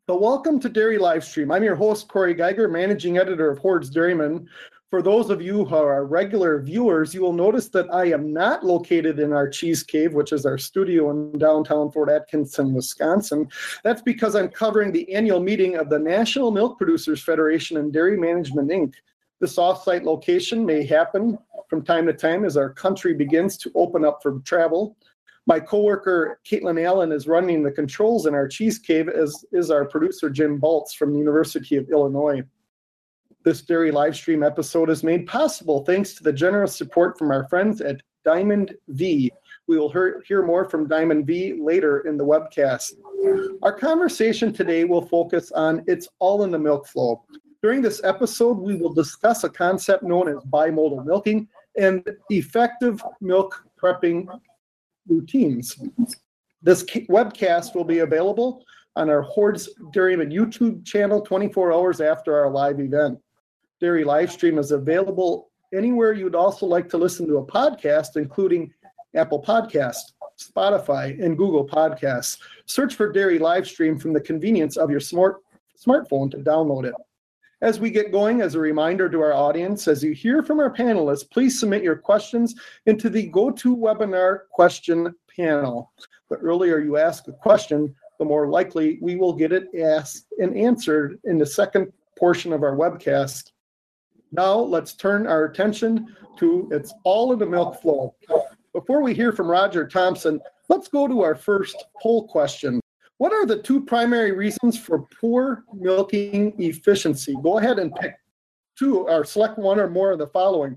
So welcome to Dairy Livestream. I'm your host, Corey Geiger, managing editor of Hoard's Dairyman. For those of you who are regular viewers, you will notice that I am not located in our Cheese Cave, which is our studio in downtown Fort Atkinson, Wisconsin. That's because I'm covering the annual meeting of the National Milk Producers Federation and Dairy Management, Inc. This off-site location may happen from time to time as our country begins to open up for travel. My coworker, Caitlin Allen, is running the controls in our Cheese Cave, as is our producer, Jim Baltz from the University of Illinois. This Dairy Livestream episode is made possible thanks to the generous support from our friends at Diamond V. We will hear more from Diamond V later in the webcast. Our conversation today will focus on It's All in the Milk Flow. During this episode, we will discuss a concept known as bimodal milking and effective milk prepping routines. This webcast will be available on our Hoard's Dairyman YouTube channel 24 hours after our live event. Dairy Livestream is available anywhere you'd also like to listen to a podcast, including Apple Podcasts, Spotify, and Google Podcasts. Search for Dairy Livestream from the convenience of your smartphone to download it. As we get going, as a reminder to our audience, as you hear from our panelists, please submit your questions into the GoToWebinar question panel. The earlier you ask a question, the more likely we will get it asked and answered in the second portion of our webcast. Now let's turn our attention to It's All in the Milk Flow. Before we hear from Roger Thompson, let's go to our first poll question. What are the two primary reasons for poor milking efficiency? Go ahead and pick two or select one or more of the following.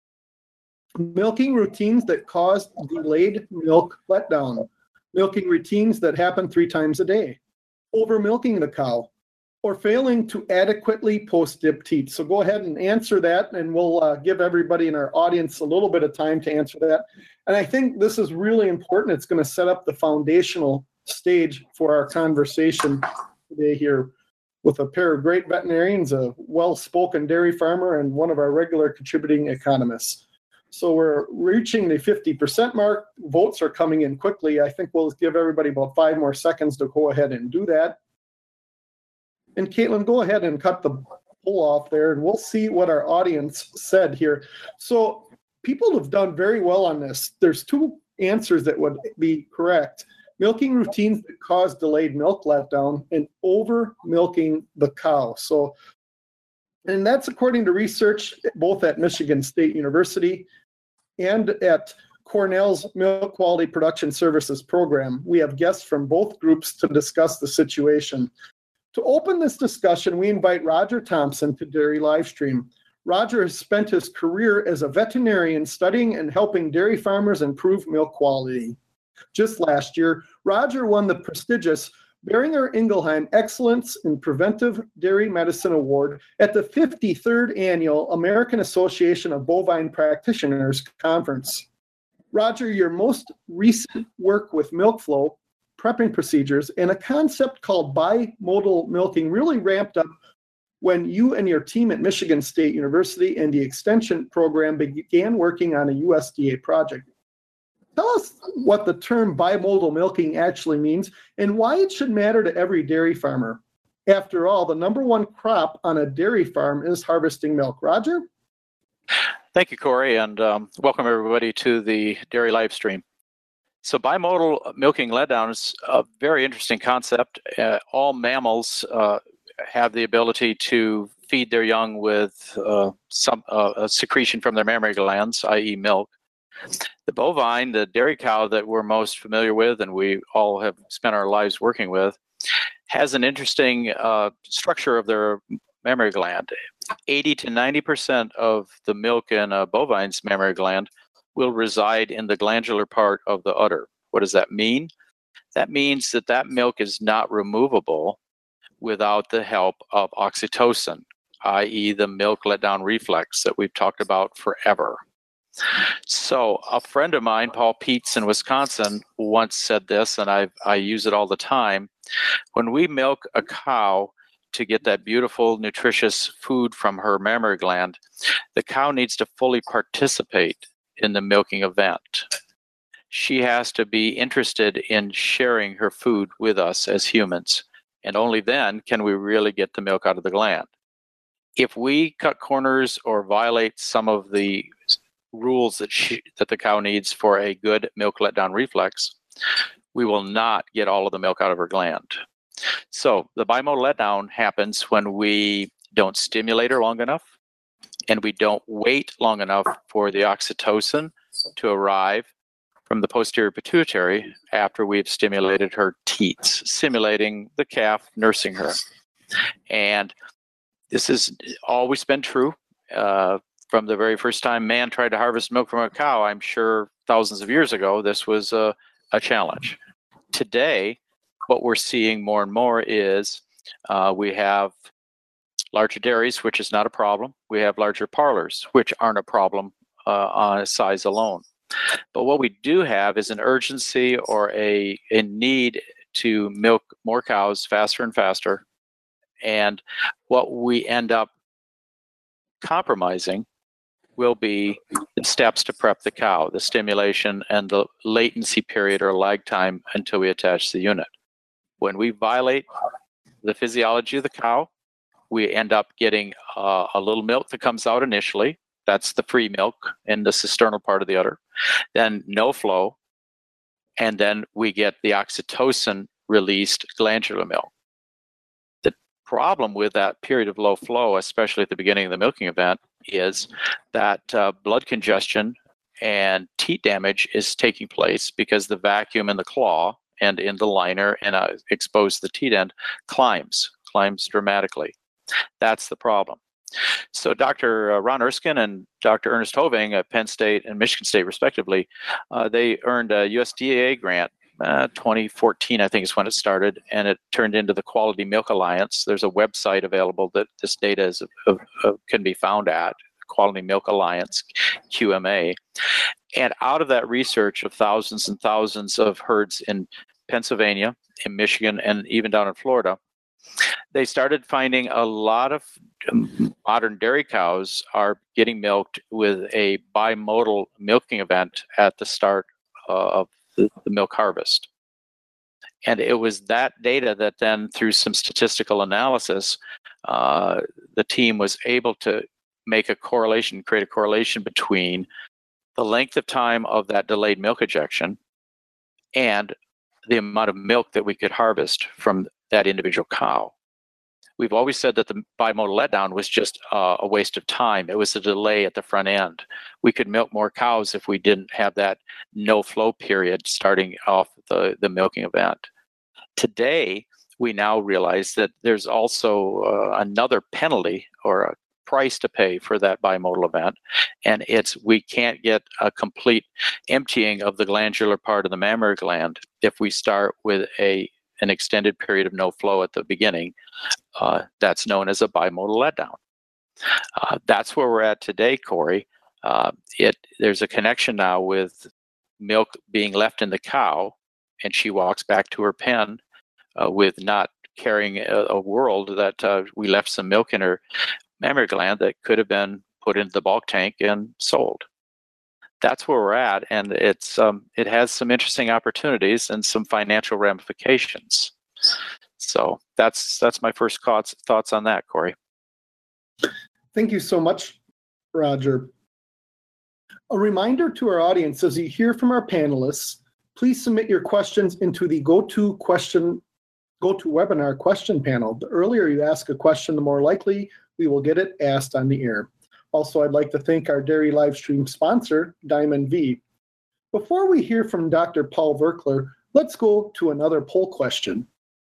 Milking routines that cause delayed milk letdown. Milking routines that happen 3 times a day. Over milking the cow. Or failing to adequately post-dip teat. So go ahead and answer that, and we'll give everybody in our audience a little bit of time to answer that. And I think this is really important. It's going to set up the foundational stage for our conversation today here with a pair of great veterinarians, a well-spoken dairy farmer, and one of our regular contributing economists. So we're reaching the 50% mark. Votes are coming in quickly. I think we'll give everybody about 5 more seconds to go ahead and do that. And Caitlin, go ahead and cut the poll off there, and we'll see what our audience said here. So people have done very well on this. There's 2 answers that would be correct. Milking routines that cause delayed milk letdown and over milking the cow. So, and that's according to research both at Michigan State University and at Cornell's Milk Quality Production Services program. We have guests from both groups to discuss the situation. To open this discussion, we invite Roger Thompson to Dairy Livestream. Roger has spent his career as a veterinarian studying and helping dairy farmers improve milk quality. Just last year, Roger won the prestigious Boehringer Ingelheim Excellence in Preventive Dairy Medicine Award at the 53rd Annual American Association of Bovine Practitioners Conference. Roger, your most recent work with milk flow, prepping procedures, and a concept called bimodal milking really ramped up when you and your team at Michigan State University and the Extension program began working on a USDA project. Tell us what the term bimodal milking actually means and why it should matter to every dairy farmer. After all, the number one crop on a dairy farm is harvesting milk. Roger? Thank you, Corey, and welcome everybody to the Dairy Livestream. So bimodal milking letdown is a very interesting concept. All mammals have the ability to feed their young with some secretion from their mammary glands, i.e. milk. The bovine, the dairy cow that we're most familiar with and we all have spent our lives working with, has an interesting structure of their mammary gland. 80 to 90% of the milk in a bovine's mammary gland will reside in the glandular part of the udder. What does that mean? That means that that milk is not removable without the help of oxytocin, i.e. the milk letdown reflex that we've talked about forever. So a friend of mine, Paul Peets in Wisconsin, once said this, and I use it all the time. When we milk a cow to get that beautiful, nutritious food from her mammary gland, the cow needs to fully participate in the milking event. She has to be interested in sharing her food with us as humans And only then can we really get the milk out of the gland. If we cut corners or violate some of the rules that the cow needs for a good milk letdown reflex, we will not get all of the milk out of her gland. So the bimodal letdown happens when we don't stimulate her long enough, and we don't wait long enough for the oxytocin to arrive from the posterior pituitary after we've stimulated her teats, simulating the calf nursing her. And this has always been true. From the very first time man tried to harvest milk from a cow, I'm sure thousands of years ago, this was a challenge. Today, what we're seeing more and more is we have larger dairies, which is not a problem. We have larger parlors, which aren't a problem on size alone. But what we do have is an urgency or a need to milk more cows faster and faster. And what we end up compromising will be the steps to prep the cow, the stimulation and the latency period or lag time until we attach the unit. When we violate the physiology of the cow, we end up getting a little milk that comes out initially. That's the free milk in the cisternal part of the udder. Then no flow. And then we get the oxytocin released glandular milk. The problem with that period of low flow, especially at the beginning of the milking event, is that blood congestion and teat damage is taking place because the vacuum in the claw and in the liner and exposed to the teat end climbs dramatically. That's the problem. So Dr. Ron Erskine and Dr. Ernest Hoving at Penn State and Michigan State, respectively, they earned a USDA grant. 2014, I think, is when it started, and it turned into the Quality Milk Alliance. There's a website available that this data can be found at, Quality Milk Alliance, QMA. And out of that research of thousands and thousands of herds in Pennsylvania, in Michigan, and even down in Florida, they started finding a lot of modern dairy cows are getting milked with a bimodal milking event at the start of the milk harvest. And it was that data that then, through some statistical analysis, the team was able to make a correlation, create a correlation between the length of time of that delayed milk ejection and the amount of milk that we could harvest from that individual cow. We've always said that the bimodal letdown was just a waste of time. It was a delay at the front end. We could milk more cows if we didn't have that no flow period starting off the milking event. Today, we now realize that there's also another penalty or a price to pay for that bimodal event, and it's we can't get a complete emptying of the glandular part of the mammary gland if we start with an extended period of no flow at the beginning. That's known as a bimodal letdown. That's where we're at today, Corey. There's a connection now with milk being left in the cow, and she walks back to her pen with not carrying a world that we left some milk in her mammary gland that could have been put into the bulk tank and sold. That's where we're at, and it has some interesting opportunities and some financial ramifications. So that's my first thoughts on that, Corey. Thank you so much, Roger. A reminder to our audience, as you hear from our panelists, please submit your questions into the GoToWebinar question panel. The earlier you ask a question, the more likely we will get it asked on the air. Also, I'd like to thank our dairy live stream sponsor, Diamond V. Before we hear from Dr. Paul Virkler, let's go to another poll question.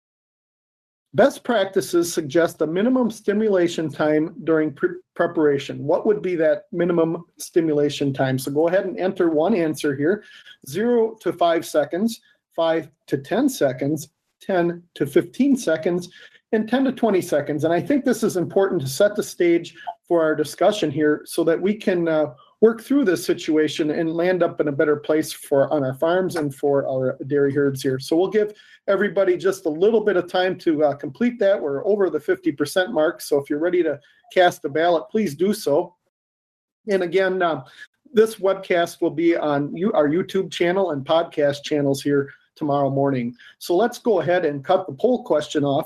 Best practices suggest a minimum stimulation time during preparation. What would be that minimum stimulation time? So go ahead and enter one answer here: 0 to 5 seconds, 5 to 10 seconds, 10 to 15 seconds, and 10 to 20 seconds. And I think this is important to set the stage for our discussion here so that we can work through this situation and land up in a better place on our farms and for our dairy herds here. So we'll give everybody just a little bit of time to complete that. We're over the 50% mark, so if you're ready to cast a ballot, please do so. And again, this webcast will be on our YouTube channel and podcast channels here tomorrow morning. So let's go ahead and cut the poll question off.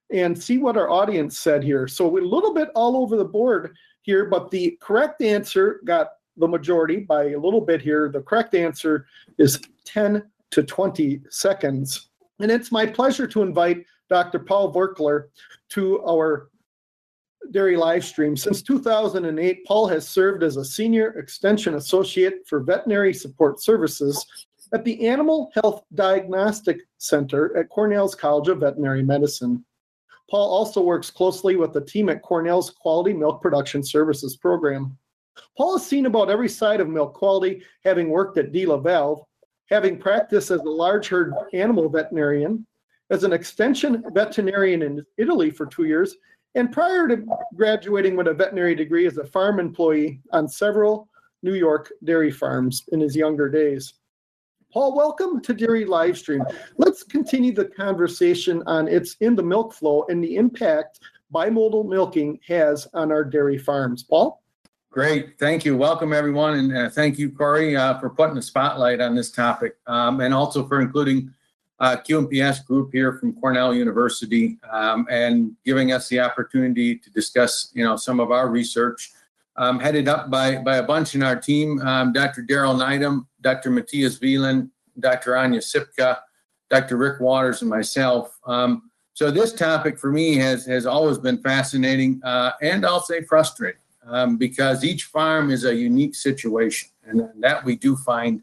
and see what our audience said here. So we're a little bit all over the board here, but the correct answer got the majority by a little bit here. The correct answer is 10 to 20 seconds. And it's my pleasure to invite Dr. Paul Virkler to our dairy live stream. Since 2008, Paul has served as a senior extension associate for veterinary support services at the Animal Health Diagnostic Center at Cornell's College of Veterinary Medicine. Paul also works closely with the team at Cornell's Quality Milk Production Services program. Paul has seen about every side of milk quality, having worked at DeLaval, having practiced as a large herd animal veterinarian, as an extension veterinarian in Italy for 2 years, and prior to graduating with a veterinary degree as a farm employee on several New York dairy farms in his younger days. Paul, welcome to Dairy Livestream. Let's continue the conversation on It's in the Milk Flow and the impact bimodal milking has on our dairy farms. Paul? Great. Thank you. Welcome, everyone. And thank you, Corey, for putting the spotlight on this topic, and also for including QMPS group here from Cornell University, and giving us the opportunity to discuss, some of our research, headed up by a bunch in our team, Dr. Daryl Neidham, Dr. Matthias Wieland, Dr. Anya Sipka, Dr. Rick Waters, and myself. So this topic for me has always been fascinating, and I'll say frustrating, because each farm is a unique situation, and that we do find,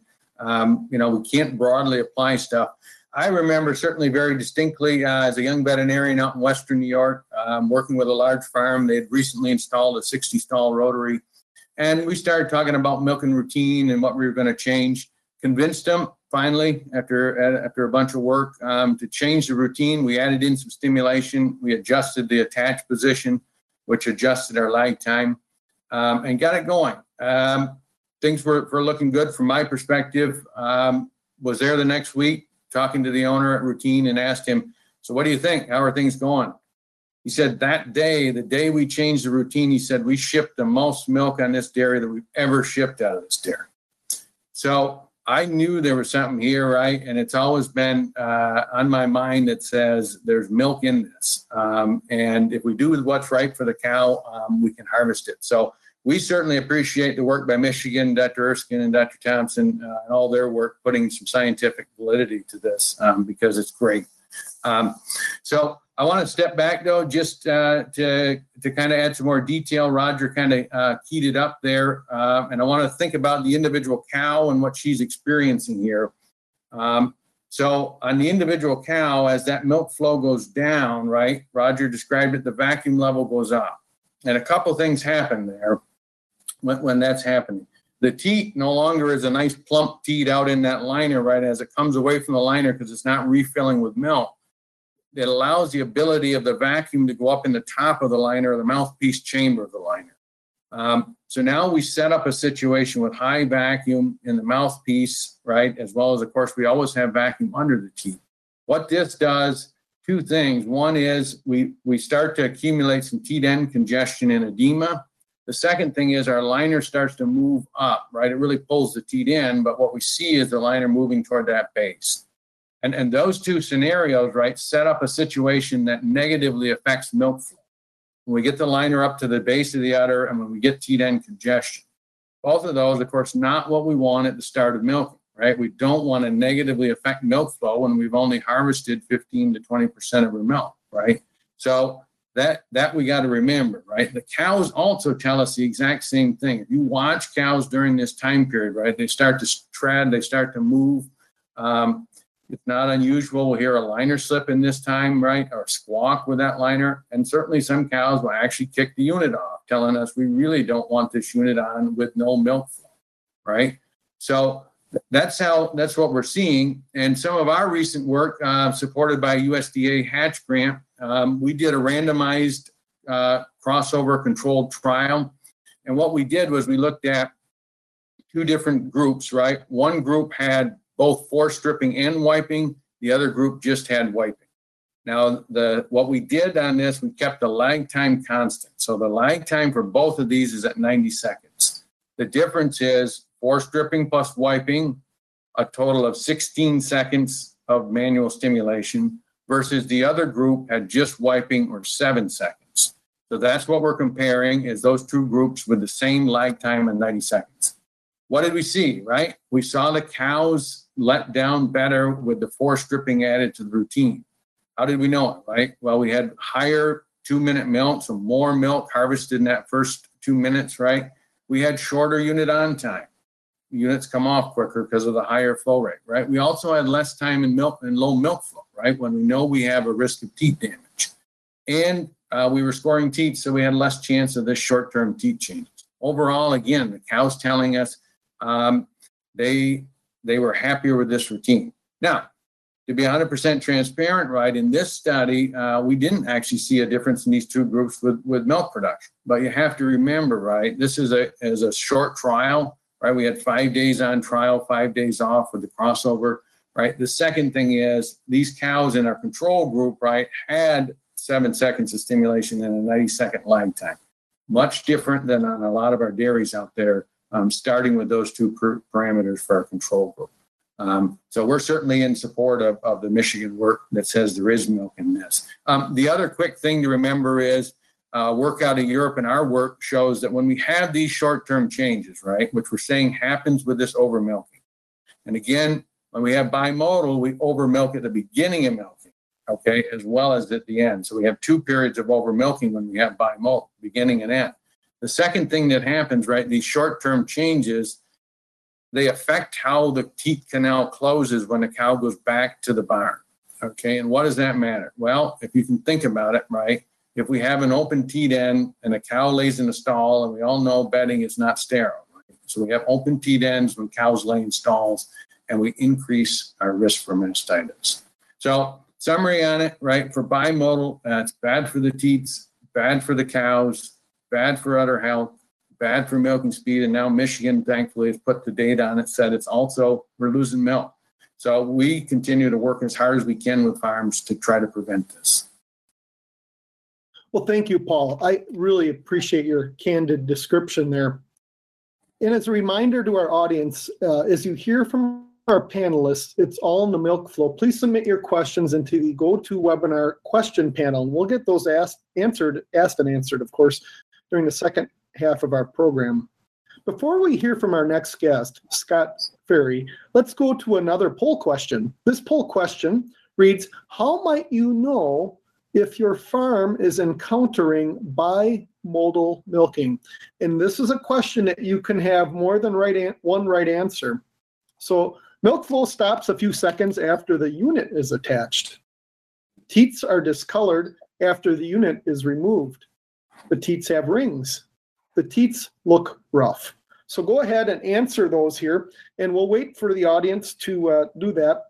we can't broadly apply stuff. I remember certainly very distinctly as a young veterinarian out in Western New York, working with a large farm. They had recently installed a 60-stall rotary. And we started talking about milking routine and what we were going to change. Convinced them, finally, after a bunch of work, to change the routine. We added in some stimulation. We adjusted the attach position, which adjusted our lag time, and got it going. Things were looking good from my perspective. Was there the next week, talking to the owner at routine, and asked him, so what do you think? How are things going? He said that day, the day we changed the routine, he said, we shipped the most milk on this dairy that we've ever shipped out of this dairy. So I knew there was something here, right? And it's always been on my mind that says there's milk in this. And if we do what's right for the cow, we can harvest it. So we certainly appreciate the work by Michigan, Dr. Erskine and Dr. Thompson, and all their work putting some scientific validity to this, because it's great. So I want to step back, though, just to kind of add some more detail. Roger kind of keyed it up there, and I want to think about the individual cow and what she's experiencing here. So on the individual cow, as that milk flow goes down, right, Roger described it, the vacuum level goes up. And a couple things happen there when that's happening. The teat no longer is a nice plump teat out in that liner, right, as it comes away from the liner because it's not refilling with milk. It allows the ability of the vacuum to go up in the top of the liner or the mouthpiece chamber of the liner. So now we set up a situation with high vacuum in the mouthpiece, right, as well as, of course, we always have vacuum under the teat. What this does, two things. One is we start to accumulate some teat end congestion and edema. The second thing is our liner starts to move up, right? It really pulls the teat in, but what we see is the liner moving toward that base. And those two scenarios, right, set up a situation that negatively affects milk flow. When we get the liner up to the base of the udder and when we get teat end congestion. Both of those, of course, not what we want at the start of milking, right? We don't want to negatively affect milk flow when we've only harvested 15 to 20% of our milk, right? So that we got to remember, right? The cows also tell us the exact same thing. If you watch cows during this time period, right, they start to tread, they start to move. It's not unusual. We'll hear a liner slip in this time, right, or squawk with that liner. And certainly some cows will actually kick the unit off, telling us we really don't want this unit on with no milk flow, right? So that's what we're seeing. And some of our recent work, supported by USDA Hatch Grant, we did a randomized crossover controlled trial. And what we did was we looked at two different groups, right? One group had both force stripping and wiping. The other group just had wiping. Now, what we did on this, we kept the lag time constant. So the lag time for both of these is at 90 seconds. The difference is force stripping plus wiping, a total of 16 seconds of manual stimulation. versus the other group had just wiping or 7 seconds. So that's what we're comparing, is those two groups with the same lag time of 90 seconds. What did we see, right? We saw the cows let down better with the forced stripping added to the routine. How did we know it, right? Well, we had higher 2-minute milk, so more milk harvested in that first 2 minutes, right? We had shorter unit on time. Units come off quicker because of the higher flow rate, right? We also had less time in milk and low milk flow, right? When we know we have a risk of teat damage. And we were scoring teats, so we had less chance of this short-term teat changes. Overall, again, the cows telling us they were happier with this routine. Now, to be 100% transparent, right, in this study, we didn't actually see a difference in these two groups with milk production. But you have to remember, right, this is a short trial, right? We had 5 days on trial, 5 days off with the crossover, right? The second thing is these cows in our control group, right, had 7 seconds of stimulation and a 90-second lag time. Much different than on a lot of our dairies out there, starting with those two parameters for our control group. So we're certainly in support of the Michigan work that says there is milk in this. The other quick thing to remember is work out of Europe and our work shows that when we have these short-term changes, right, which we're saying happens with this over-milking. And again, when we have bimodal, we over-milk at the beginning of milking, okay, as well as at the end. So we have 2 periods of over-milking when we have bimodal, beginning and end. The second thing that happens, right, these short-term changes, they affect how the teat canal closes when the cow goes back to the barn, okay? And what does that matter? Well, if you can think about it, right, if we have an open teat end and a cow lays in a stall, and we all know bedding is not sterile, right? So we have open teat ends when cows lay in stalls, and we increase our risk for mastitis. So summary on it, right, for bimodal, it's bad for the teats, bad for the cows, bad for udder health, bad for milking speed. And now Michigan, thankfully, has put the data on it, said it's also, we're losing milk. So we continue to work as hard as we can with farms to try to prevent this. Well, thank you, Paul. I really appreciate your candid description there. And as a reminder to our audience, as you hear from our panelists, it's all in the milk flow. Please submit your questions into the GoToWebinar question panel. And we'll get those asked and answered, of course, during the second half of our program. Before we hear from our next guest, Scott Ferry, let's go to another poll question. This poll question reads, how might you know if your farm is encountering bimodal milking? And this is a question that you can have more than one right answer. So milk flow stops a few seconds after the unit is attached. Teats are discolored after the unit is removed. The teats have rings. The teats look rough. So go ahead and answer those here, and we'll wait for the audience to do that.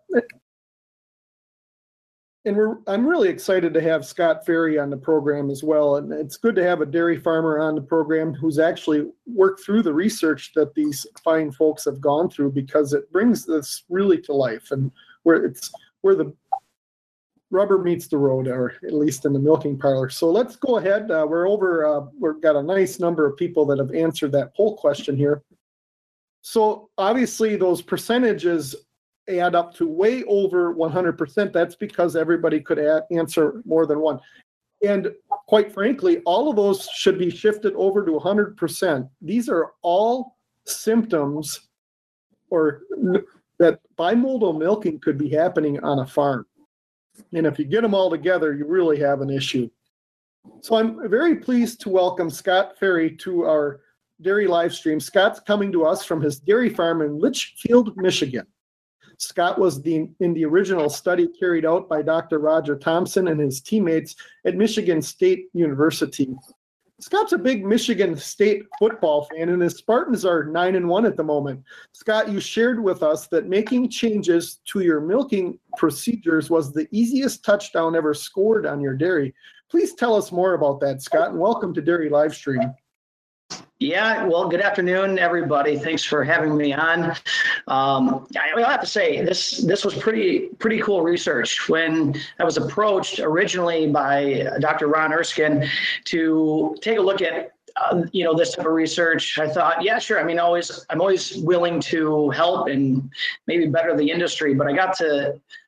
And I'm really excited to have Scott Ferry on the program as well. And it's good to have a dairy farmer on the program who's actually worked through the research that these fine folks have gone through, because it brings this really to life, and where the rubber meets the road, or at least in the milking parlor. So let's go ahead. We've got a nice number of people that have answered that poll question here. So obviously those percentages add up to way over 100%. That's because everybody could answer more than one. And quite frankly, all of those should be shifted over to 100%. These are all symptoms or that bimodal milking could be happening on a farm. And if you get them all together, you really have an issue. So I'm very pleased to welcome Scott Ferry to our dairy live stream. Scott's coming to us from his dairy farm in Litchfield, Michigan. Scott was in the original study carried out by Dr. Roger Thompson and his teammates at Michigan State University. Scott's a big Michigan State football fan, and his Spartans are 9-1 at the moment. Scott, you shared with us that making changes to your milking procedures was the easiest touchdown ever scored on your dairy. Please tell us more about that, Scott, and welcome to Dairy Livestream. Yeah, well, good afternoon, everybody. Thanks for having me on. I have to say, this was pretty cool research. When I was approached originally by Dr. Ron Erskine to take a look at this type of research, I thought, yeah, sure. I mean, I'm always willing to help and maybe better the industry. But I got to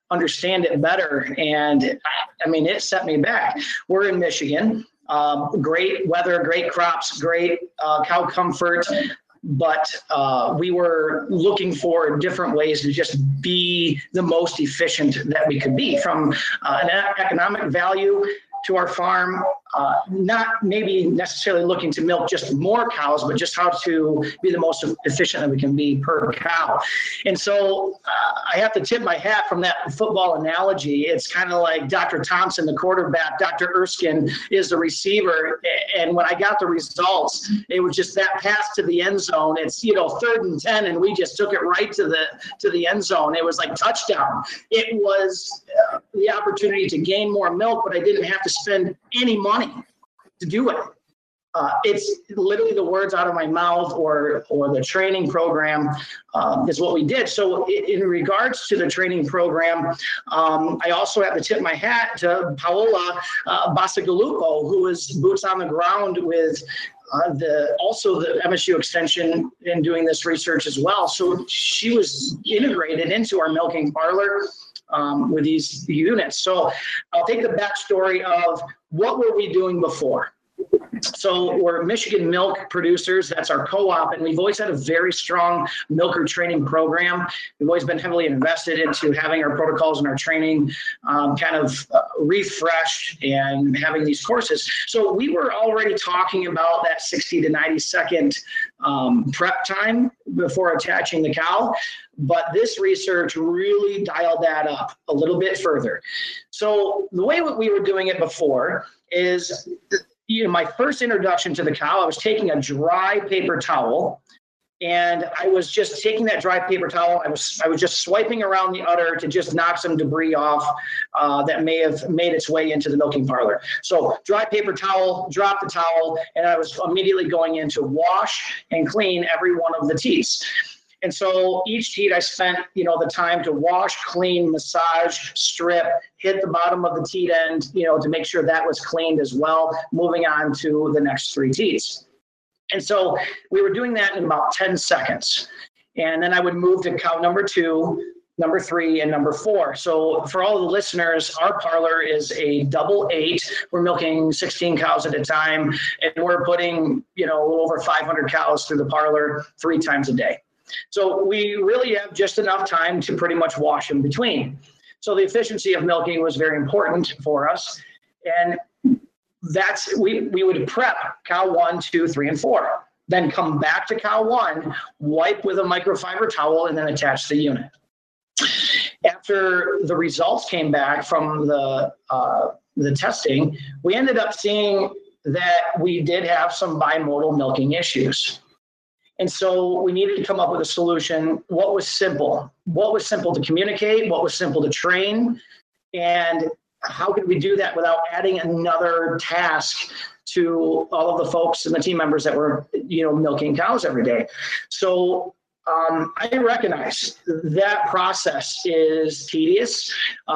understand it better. And I mean, it set me back. We're in Michigan, great weather, great crops, great cow comfort. But we were looking for different ways to just be the most efficient that we could be, from an economic value to our farm, not maybe necessarily looking to milk just more cows, but just how to be the most efficient that we can be per cow. And so I have to tip my hat from that football analogy. It's kind of like Dr. Thompson, the quarterback, Dr. Erskine is the receiver. And when I got the results, it was just that pass to the end zone. It's, 3rd and 10, and we just took it right to the end zone. It was like touchdown. It was the opportunity to gain more milk, but I didn't have to spend any money to do it. It's literally the words out of my mouth or the training program is what we did. So in regards to the training program, I also have to tip my hat to Paola Bacigalupo, who is boots on the ground with the MSU extension in doing this research as well. So she was integrated into our milking parlor with these units. So I'll take the backstory of what were we doing before. So we're Michigan Milk Producers, that's our co-op, and we've always had a very strong milker training program. We've always been heavily invested into having our protocols and our training refreshed and having these courses. So we were already talking about that 60 to 90 second prep time before attaching the cow, but this research really dialed that up a little bit further. So the way we were doing it before is, my first introduction to the cow, I was taking a dry paper towel, and I was just taking that dry paper towel. I was just swiping around the udder to just knock some debris off that may have made its way into the milking parlor. So dry paper towel, drop the towel, and I was immediately going in to wash and clean every one of the teats. And so each teat I spent, the time to wash, clean, massage, strip, hit the bottom of the teat end, to make sure that was cleaned as well, moving on to the next 3 teats. And so we were doing that in about 10 seconds. And then I would move to cow number 2, number 3, and number 4. So for all the listeners, our parlor is a double 8. We're milking 16 cows at a time, and we're putting, a little over 500 cows through the parlor 3 times a day. So we really have just enough time to pretty much wash in between. So the efficiency of milking was very important for us. And we would prep cow 1, 2, 3, and 4. Then come back to cow 1, wipe with a microfiber towel, and then attach the unit. After the results came back from the testing, we ended up seeing that we did have some bimodal milking issues. And so we needed to come up with a solution. What was simple? What was simple to communicate? What was simple to train? And how could we do that without adding another task to all of the folks and the team members that were, milking cows every day? So I recognize that process is tedious.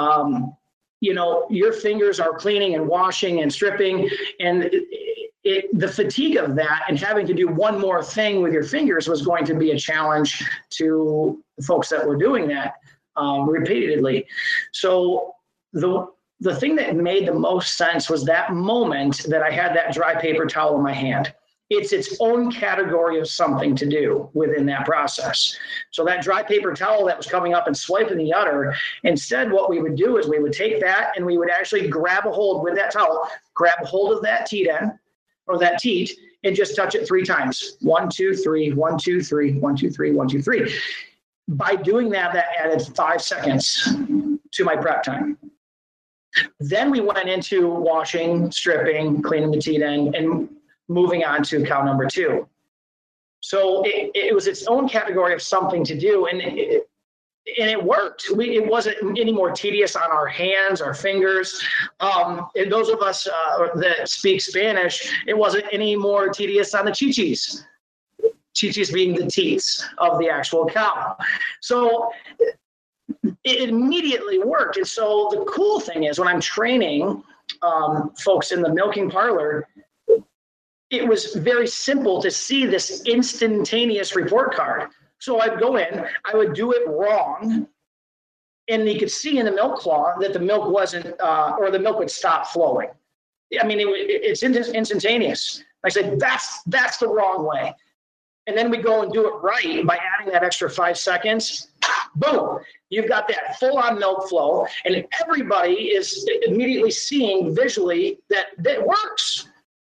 Your fingers are cleaning and washing and stripping, and the fatigue of that and having to do one more thing with your fingers was going to be a challenge to the folks that were doing that repeatedly. So the thing that made the most sense was that moment that I had that dry paper towel in my hand. It's its own category of something to do within that process. So that dry paper towel that was coming up and swiping the udder, instead what we would do is we would take that and we would actually grab a hold with that towel, grab a hold of that teat end, or that teat, and just touch it 3 times. 1, 2, 3, 1, 2, 3, 1, 2, 3, 1, 2, 3. By doing that, that added 5 seconds to my prep time. Then we went into washing, stripping, cleaning the teat end, and moving on to cow number 2. So it was its own category of something to do, and it worked. It wasn't any more tedious on our hands, our fingers. And those of us that speak Spanish, it wasn't any more tedious on the chichis. Chichis being the teats of the actual cow. So it immediately worked. And so the cool thing is when I'm training folks in the milking parlor, it was very simple to see this instantaneous report card. So I'd go in, I would do it wrong, and you could see in the milk claw that the milk wasn't, or the milk would stop flowing. I mean, it's instantaneous. I said, that's the wrong way. And then we go and do it right by adding that extra 5 seconds. Boom, you've got that full-on milk flow, and everybody is immediately seeing visually that it works.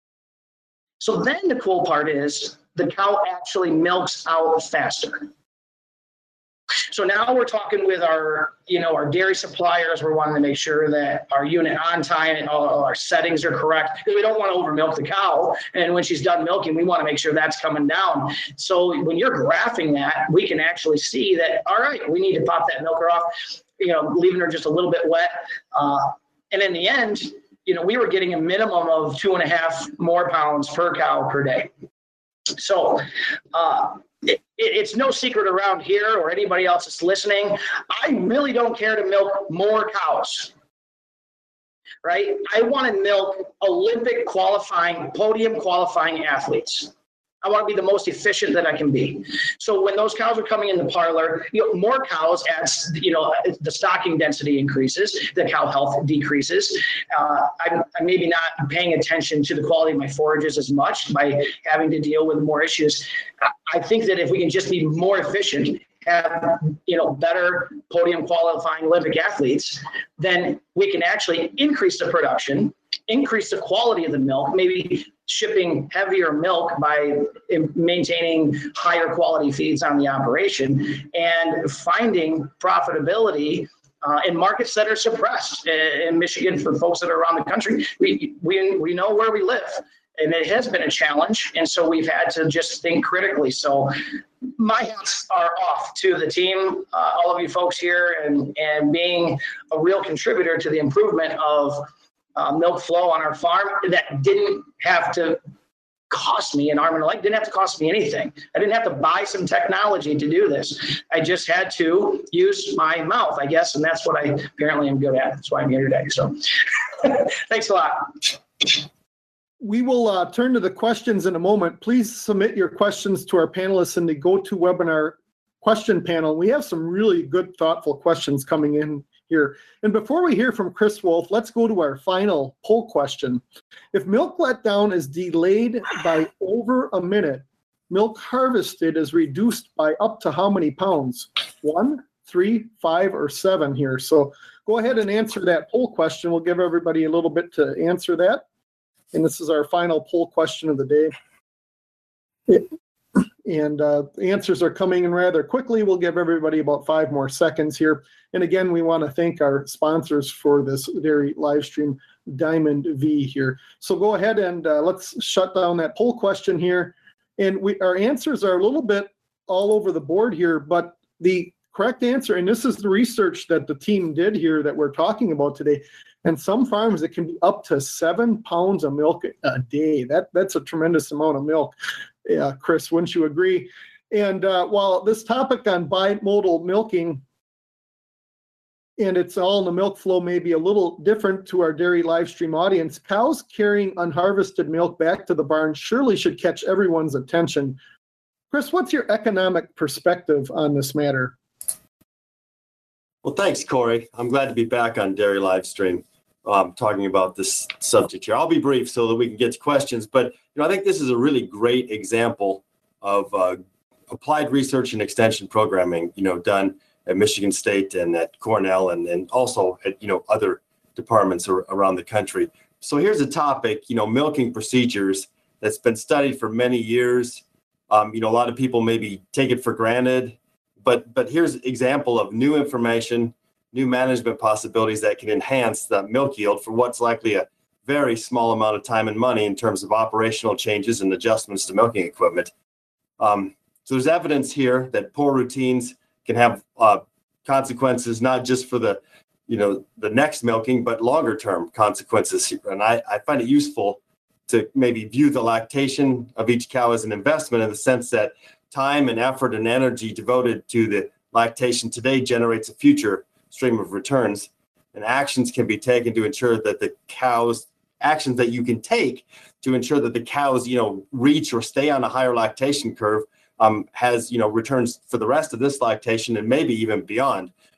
So then the cool part is the cow actually milks out faster. So now we're talking with our dairy suppliers. We're wanting to make sure that our unit on time and all our settings are correct, because we don't want to over milk the cow. And when she's done milking, we want to make sure that's coming down. So when you're graphing that, we can actually see that, all right, we need to pop that milker off, leaving her just a little bit wet. And in the end, we were getting a minimum of 2.5 more pounds per cow per day. So, it's no secret around here or anybody else that's listening. I really don't care to milk more cows, right? I want to milk Olympic qualifying, podium qualifying athletes. I want to be the most efficient that I can be. So when those cows are coming in the parlor, more cows adds, the stocking density increases, the cow health decreases. I'm maybe not paying attention to the quality of my forages as much by having to deal with more issues. I think that if we can just be more efficient, have better podium qualifying Olympic athletes, then we can actually increase the production, increase the quality of the milk, maybe shipping heavier milk by maintaining higher quality feeds on the operation, and finding profitability in markets that are suppressed. In Michigan, for folks that are around the country, we know where we live, and it has been a challenge, and so we've had to just think critically. So my hats are off to the team, all of you folks here, and being a real contributor to the improvement of milk flow on our farm. That didn't have to cost me an arm and a leg, didn't have to cost me anything. I didn't have to buy some technology to do this. I just had to use my mouth, I guess, and that's what I apparently am good at. That's why I'm here today. So thanks a lot. We will turn to the questions in a moment. Please submit your questions to our panelists in the GoToWebinar question panel. We have some really good, thoughtful questions coming in here. And before we hear from Chris Wolf, let's go to our final poll question. If milk letdown is delayed by over a minute, milk harvested is reduced by up to how many pounds? 1, 3, 5, or 7 here. So go ahead and answer that poll question. We'll give everybody a little bit to answer that. And this is our final poll question of the day. And the answers are coming in rather quickly. We'll give everybody about 5 more seconds here. And again, we want to thank our sponsors for this dairy live stream, Diamond V here. So go ahead and let's shut down that poll question here. And our answers are a little bit all over the board here, but the correct answer, and this is the research that the team did here that we're talking about today, and some farms it can be up to 7 pounds of milk a day. That's a tremendous amount of milk. Yeah, Chris, wouldn't you agree? And while this topic on bimodal milking, and it's all in the milk flow, may be a little different to our dairy live stream audience, cows carrying unharvested milk back to the barn surely should catch everyone's attention. Chris, what's your economic perspective on this matter? Well, thanks, Corey. I'm glad to be back on Dairy Live Stream talking about this subject here. I'll be brief so that we can get to questions, but I think this is a really great example of applied research and extension programming, done at Michigan State and at Cornell and also at, other departments around the country. So here's a topic, milking procedures that's been studied for many years. A lot of people maybe take it for granted, but here's an example of new information, new management possibilities that can enhance the milk yield for what's likely a very small amount of time and money in terms of operational changes and adjustments to milking equipment. So there's evidence here that poor routines can have consequences, not just for the next milking, but longer term consequences. And I find it useful to maybe view the lactation of each cow as an investment, in the sense that time and effort and energy devoted to the lactation today generates a future stream of returns, and actions can be taken to ensure that the cows, actions that you can take to ensure that the cows, reach or stay on a higher lactation curve, has, returns for the rest of this lactation and maybe even beyond.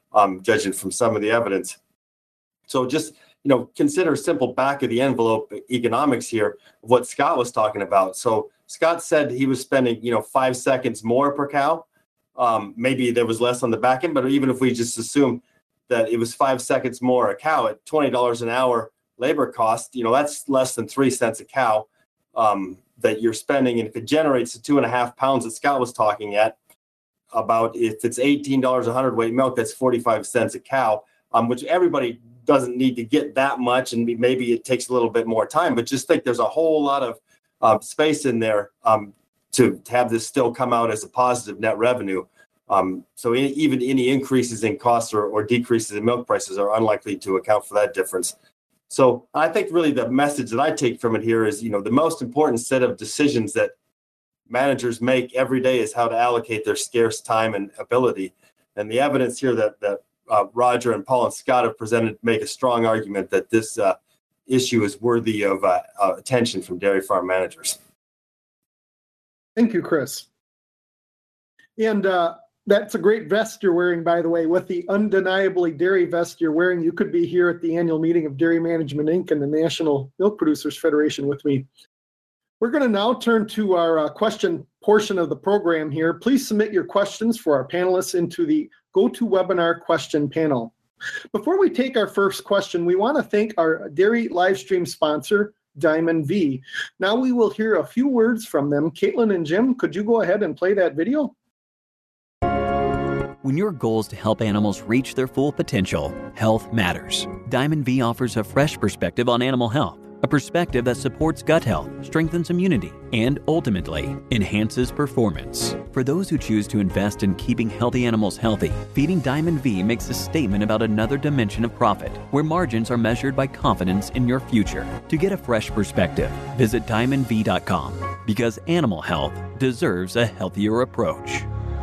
judging from some of the evidence. So just, consider simple back of the envelope economics here of what Scott was talking about. So Scott said he was spending, 5 seconds more per cow. Maybe there was less on the back end, but even if we just assume that it was 5 seconds more a cow at $20 an hour labor cost, that's less than 3 cents a cow that you're spending. And if it generates the 2.5 pounds that Scott was talking about, if it's $18 a hundredweight milk, that's 45 cents a cow, which everybody doesn't need to get that much. And maybe it takes a little bit more time, but just think there's a whole lot of space in there to have this still come out as a positive net revenue. So even any increases in costs or decreases in milk prices are unlikely to account for that difference. So I think really the message that I take from it here is, the most important set of decisions that managers make every day is how to allocate their scarce time and ability. And the evidence here that Roger and Paul and Scott have presented make a strong argument that this issue is worthy of attention from dairy farm managers. Thank you, Chris. And that's a great vest you're wearing, by the way. With the undeniably dairy vest you're wearing, you could be here at the annual meeting of Dairy Management Inc. and the National Milk Producers Federation with me. We're going to now turn to our question portion of the program here. Please submit your questions for our panelists into the GoToWebinar question panel. Before we take our first question, we want to thank our dairy live stream sponsor, Diamond V. Now we will hear a few words from them. Caitlin and Jim, could you go ahead and play that video? When your goal is to help animals reach their full potential, health matters. Diamond V offers a fresh perspective on animal health, a perspective that supports gut health, strengthens immunity, and ultimately enhances performance. For those who choose to invest in keeping healthy animals healthy, feeding Diamond V makes a statement about another dimension of profit, where margins are measured by confidence in your future. To get a fresh perspective, visit diamondv.com, because animal health deserves a healthier approach.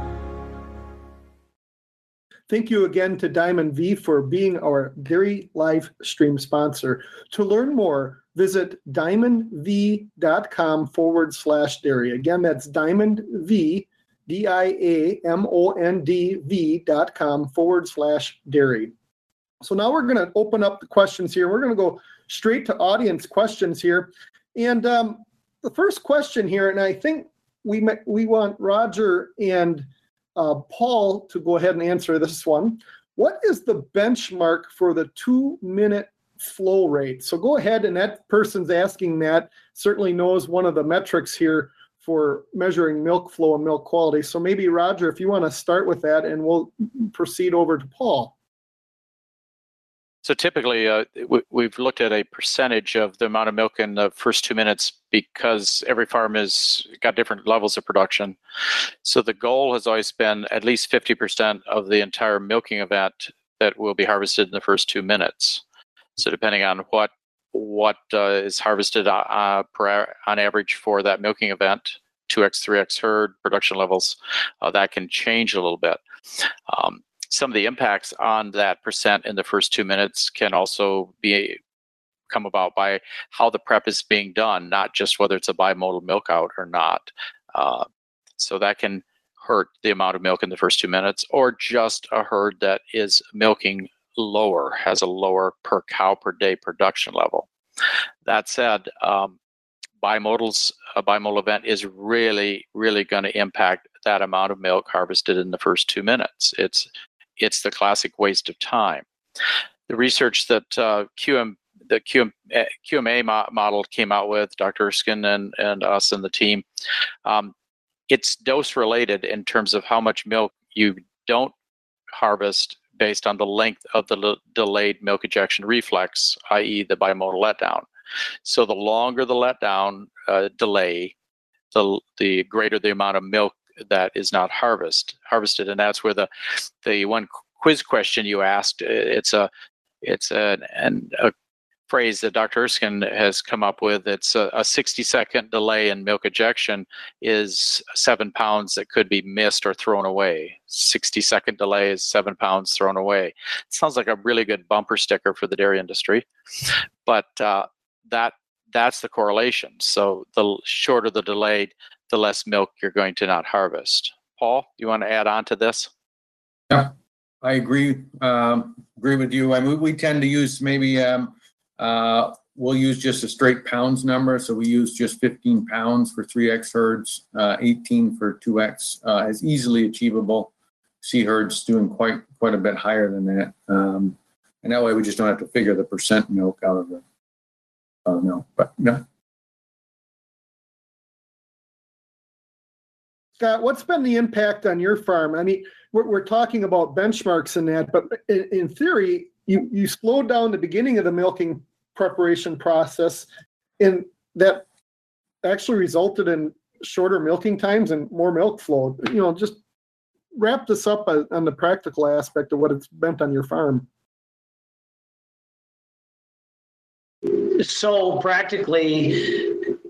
Thank you again to Diamond V for being our dairy live stream sponsor. To learn more, visit diamondv.com/dairy. Again, that's diamondv, diamondv.com/dairy. So now we're going to open up the questions here. We're going to go straight to audience questions here. And the first question here, and I think we want Roger and Paul to go ahead and answer this one. What is the benchmark for the 2-minute flow rate? So go ahead, and that person's asking that certainly knows one of the metrics here for measuring milk flow and milk quality. So maybe Roger, if you want to start with that, and we'll proceed over to Paul. So typically, we've looked at a percentage of the amount of milk in the first 2 minutes because every farm has got different levels of production. So the goal has always been at least 50% of the entire milking event that will be harvested in the first 2 minutes. So depending on what is harvested on average for that milking event, 2x, 3x herd production levels, that can change a little bit. Some of the impacts on that percent in the first 2 minutes can also come about by how the prep is being done, not just whether it's a bimodal milk out or not. So that can hurt the amount of milk in the first 2 minutes, or just a herd that is milking lower, has a lower per cow per day production level. That said, a bimodal event is really, really going to impact that amount of milk harvested in the first 2 minutes. It's the classic waste of time. The research that the QMA model came out with, Dr. Erskine and us and the team, it's dose related in terms of how much milk you don't harvest based on the length of the delayed milk ejection reflex, i.e. the bimodal letdown. So the longer the letdown delay, the greater the amount of milk that is not harvested, and that's where the one quiz question you asked, it's a phrase that Dr. Erskine has come up with. It's a 60-second delay in milk ejection is 7 pounds that could be missed or thrown away. 60-second delay is 7 pounds thrown away. It sounds like a really good bumper sticker for the dairy industry, but that's the correlation. So the shorter the delay, the less milk you're going to not harvest. Paul, you want to add on to this? Yeah. I agree. Agree with you. I mean, we tend to use maybe we'll use just a straight pounds number. So we use just 15 pounds for 3X herds, 18 for 2X as easily achievable. See herds doing quite a bit higher than that. And that way we just don't have to figure the percent milk out of the milk. But no. Scott, what's been the impact on your farm? I mean, we're talking about benchmarks and that, but in theory, you slowed down the beginning of the milking preparation process, and that actually resulted in shorter milking times and more milk flow. Just wrap this up on the practical aspect of what it's meant on your farm. So practically,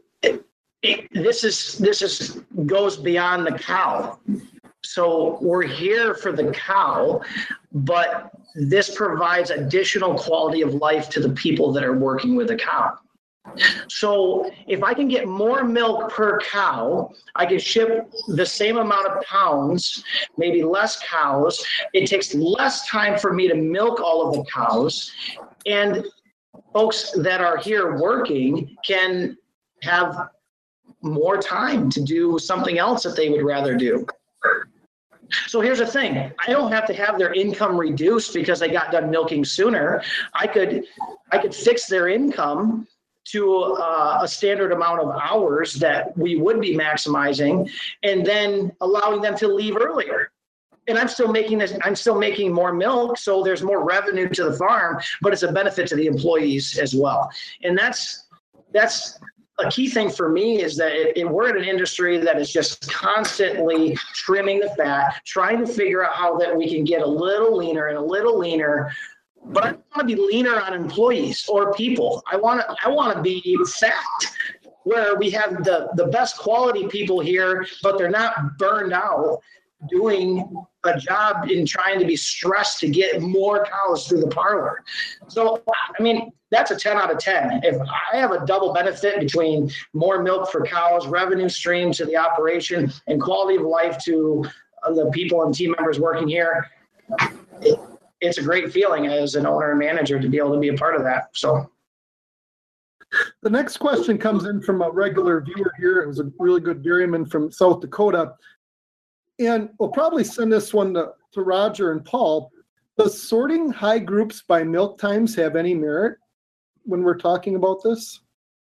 this goes beyond the cow. So we're here for the cow, but this provides additional quality of life to the people that are working with the cow. So if I can get more milk per cow, I can ship the same amount of pounds, maybe less cows. It takes less time for me to milk all of the cows. And folks that are here working can have more time to do something else that they would rather do. So here's the thing. I don't have to have their income reduced because they got done milking sooner. I could fix their income to a standard amount of hours that we would be maximizing, and then allowing them to leave earlier. And I'm still making more milk, so there's more revenue to the farm, but it's a benefit to the employees as well. And that's a key thing for me, is that we're in an industry that is just constantly trimming the fat, trying to figure out how that we can get a little leaner and a little leaner. But I don't want to be leaner on employees or people. I want to be fat, where we have the best quality people here, but they're not burned out doing a job in trying to be stressed to get more cows through the parlor. So, I mean, that's a 10 out of 10. If I have a double benefit between more milk for cows, revenue stream to the operation, and quality of life to the people and team members working here, it's a great feeling as an owner and manager to be able to be a part of that. So the next question comes in from a regular viewer here. It was a really good dairyman from South Dakota. And we'll probably send this one to Roger and Paul. Does sorting high groups by milk times have any merit when we're talking about this?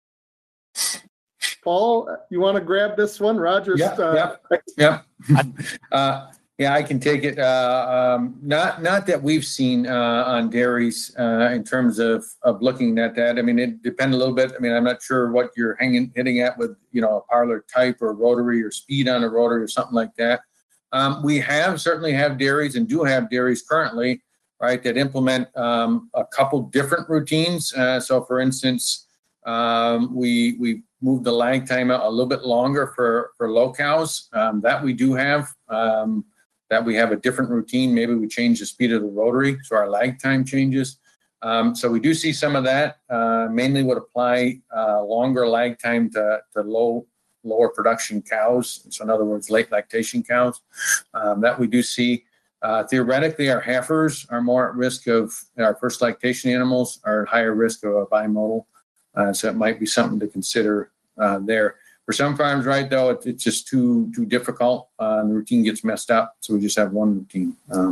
Paul, you want to grab this one? Roger's. Yeah, I can take it. Not that we've seen on dairies in terms of looking at that. I mean, it depends a little bit. I mean, I'm not sure what you're hitting at with, a parlor type or rotary or speed on a rotary or something like that. We certainly have dairies and do have dairies currently, right, that implement a couple different routines. So, for instance, we moved the lag time out a little bit longer for low cows. That we do have. That we have a different routine. Maybe we change the speed of the rotary, so our lag time changes. So we do see some of that. Mainly would apply longer lag time to lower production cows. So in other words, late lactation cows. That we do see. Theoretically, our heifers are more at risk of, our first lactation animals are at higher risk of a bimodal. So it might be something to consider there. For some farms, right, though, it's just too difficult. The routine gets messed up, so we just have one routine.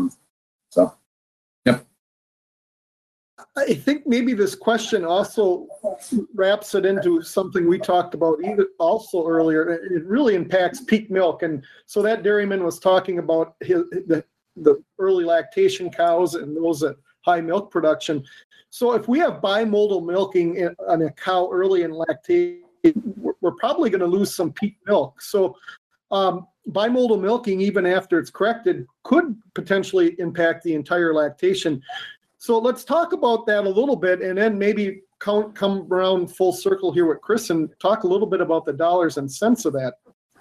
Yep. I think maybe this question also wraps it into something we talked about also earlier. It really impacts peak milk. And so that dairyman was talking about the early lactation cows and those at high milk production. So if we have bimodal milking on a cow early in lactation, we're probably going to lose some peak milk. So bimodal milking, even after it's corrected, could potentially impact the entire lactation. So let's talk about that a little bit, and then maybe come around full circle here with Chris and talk a little bit about the dollars and cents of that.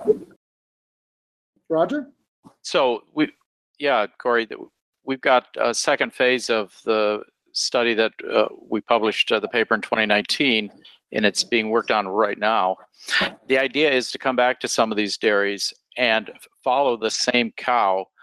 Roger? So Corey, we've got a second phase of the study that we published the paper in 2019, and it's being worked on right now. The idea is to come back to some of these dairies and follow the same cow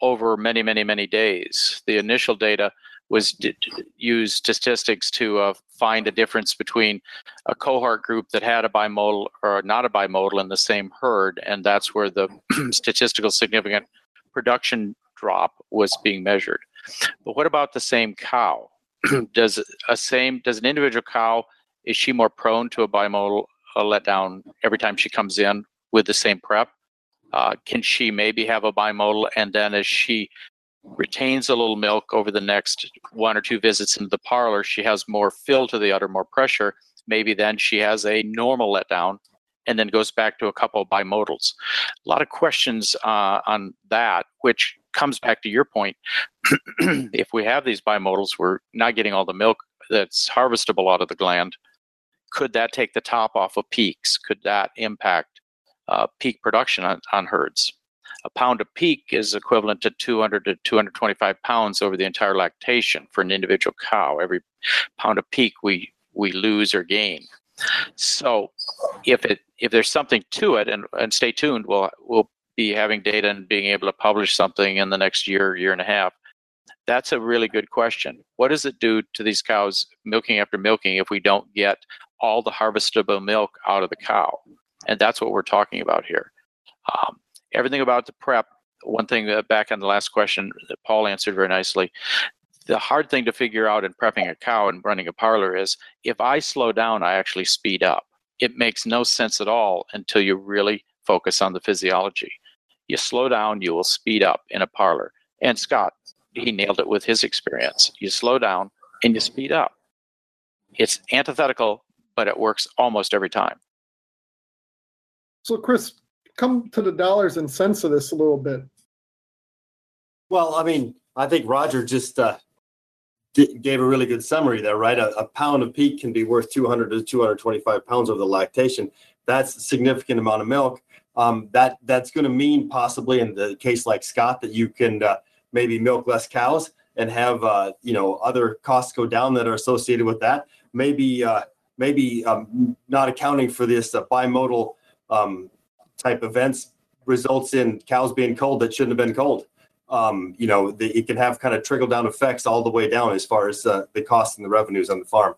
over many, many, many days. The initial data was use statistics to find a difference between a cohort group that had a bimodal or not a bimodal in the same herd, and that's where the statistical significant production drop was being measured. But what about the same cow? Does an individual cow, is she more prone to a bimodal letdown every time she comes in with the same prep? Can she maybe have a bimodal, and then as she retains a little milk over the next 1 or 2 visits into the parlor, she has more fill to the udder, more pressure. Maybe then she has a normal letdown and then goes back to a couple of bimodals. A lot of questions on that, which comes back to your point. If we have these bimodals, we're not getting all the milk that's harvestable out of the gland. Could that take the top off of peaks? Could that impact peak production on herds? A pound of peak is equivalent to 200 to 225 pounds over the entire lactation for an individual cow. Every pound of peak we lose or gain. So if there's something to it, and stay tuned, we'll be having data and being able to publish something in the next year and a half. That's a really good question. What does it do to these cows milking after milking if we don't get all the harvestable milk out of the cow? And that's what we're talking about here. Everything about the prep, one thing back on the last question that Paul answered very nicely, the hard thing to figure out in prepping a cow and running a parlor is if I slow down, I actually speed up. It makes no sense at all until you really focus on the physiology. You slow down, you will speed up in a parlor. And Scott, he nailed it with his experience. You slow down and you speed up. It's antithetical, but it works almost every time. So Chris, come to the dollars and cents of this a little bit. Well, I mean, I think Roger just gave a really good summary there, right? A pound of peak can be worth 200 to 225 pounds over the lactation. That's a significant amount of milk. That's going to mean possibly in the case like Scott that you can maybe milk less cows and have other costs go down that are associated with that. Maybe not accounting for this bimodal type events results in cows being cold that shouldn't have been cold. It can have kind of trickle down effects all the way down as far as the costs and the revenues on the farm.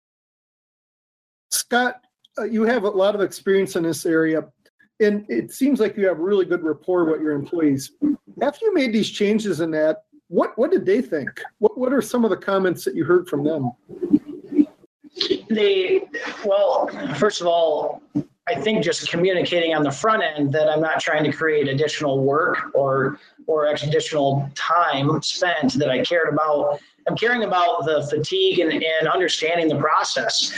Scott, you have a lot of experience in this area, and it seems like you have really good rapport with your employees. After you made these changes in that, what did they think? What are some of the comments that you heard from them? Well, first of all, I think just communicating on the front end that I'm not trying to create additional work or additional time spent that I cared about. I'm caring about the fatigue and understanding the process.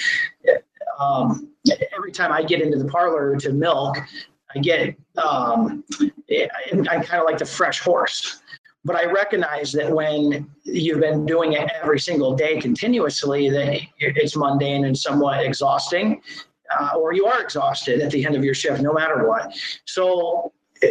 Every time I get into the parlor to milk, I get, I'm kind of like the fresh horse. But I recognize that when you've been doing it every single day continuously, that it's mundane and somewhat exhausting. Or you are exhausted at the end of your shift, no matter what. So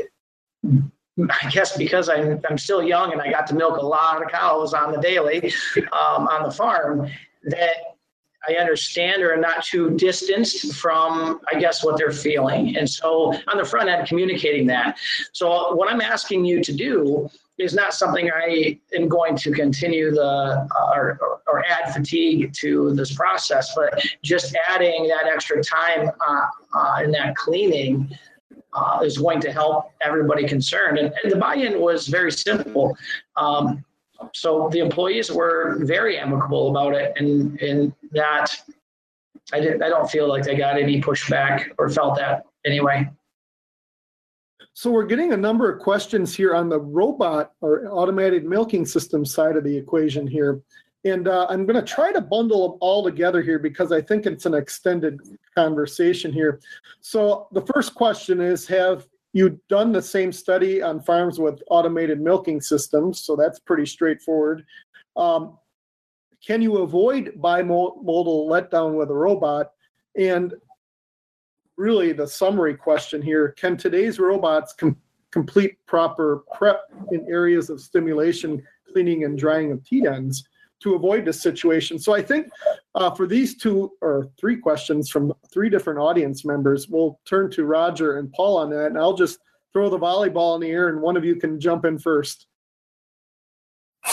I guess because I'm still young and I got to milk a lot of cows on the daily on the farm, that I understand or am not too distanced from, I guess, what they're feeling. And so on the front end, communicating that. So what I'm asking you to do is not something I am going to continue or add fatigue to this process, but just adding that extra time in that cleaning is going to help everybody concerned. And the buy-in was very simple. So the employees were very amicable about it, and that I don't feel like they got any pushback or felt that anyway. So we're getting a number of questions here on the robot or automated milking system side of the equation here. And I'm going to try to bundle them all together here because I think it's an extended conversation here. So the first question is, have you done the same study on farms with automated milking systems? So that's pretty straightforward. Can you avoid bimodal letdown with a robot? And really the summary question here, can today's robots complete proper prep in areas of stimulation, cleaning, and drying of teat ends to avoid this situation? So I think for these 2 or 3 questions from 3 different audience members, we'll turn to Roger and Paul on that, and I'll just throw the volleyball in the air and one of you can jump in first.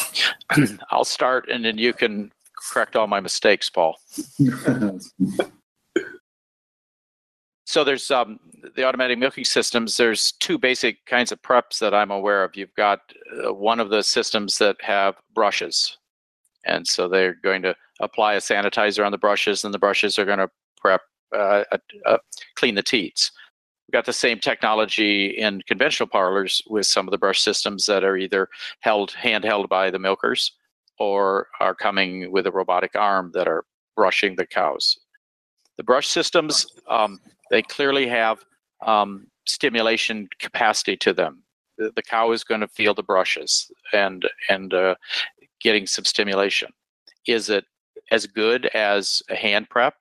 I'll start, and then you can correct all my mistakes, Paul. So there's the automatic milking systems. There's two basic kinds of preps that I'm aware of. You've got one of the systems that have brushes. And so they're going to apply a sanitizer on the brushes, and the brushes are going to prep, clean the teats. We've got the same technology in conventional parlors with some of the brush systems that are either handheld by the milkers or are coming with a robotic arm that are brushing the cows. The brush systems, they clearly have stimulation capacity to them. The cow is going to feel the brushes and getting some stimulation. Is it as good as a hand prep?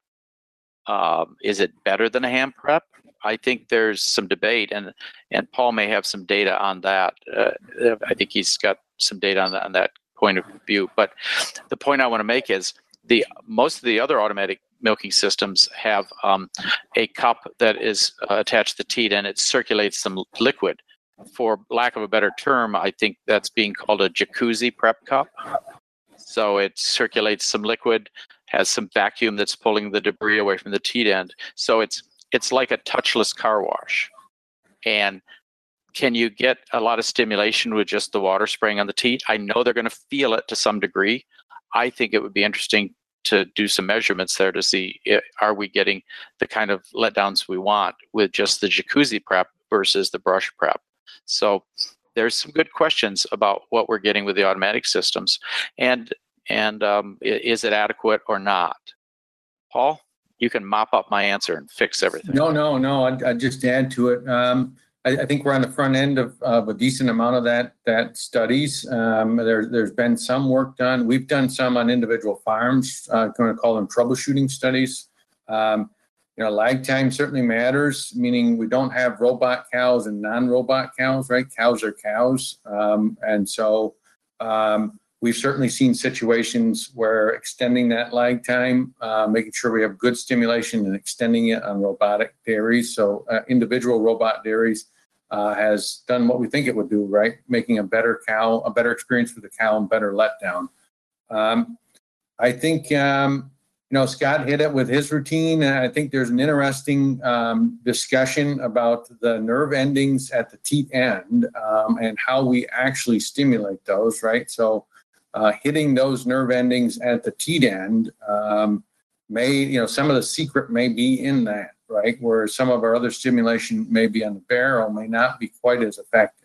Is it better than a hand prep? I think there's some debate, and Paul may have some data on that. I think he's got some data on that point of view. But the point I want to make is most of the other automatic milking systems have a cup that is attached to the teat, and it circulates some liquid. For lack of a better term, I think that's being called a jacuzzi prep cup. So it circulates some liquid, has some vacuum that's pulling the debris away from the teat end. So it's like a touchless car wash. And can you get a lot of stimulation with just the water spraying on the teat? I know they're going to feel it to some degree. I think it would be interesting to do some measurements there to see, are we getting the kind of letdowns we want with just the jacuzzi prep versus the brush prep? So there's some good questions about what we're getting with the automatic systems, and is it adequate or not? Paul, you can mop up my answer and fix everything. No. I'd just add to it. I think we're on the front end of a decent amount of that studies. There's been some work done. We've done some on individual farms. I'm going to call them troubleshooting studies. Lag time certainly matters, meaning we don't have robot cows and non-robot cows, right? Cows are cows. And so we've certainly seen situations where extending that lag time, making sure we have good stimulation and extending it on robotic dairies. So individual robot dairies has done what we think it would do, right? Making a better experience for the cow and better letdown. I think, Scott hit it with his routine. And I think there's an interesting discussion about the nerve endings at the teat end and how we actually stimulate those, right? So hitting those nerve endings at the teat end some of the secret may be in that, right? Where some of our other stimulation may be on the barrel, may not be quite as effective.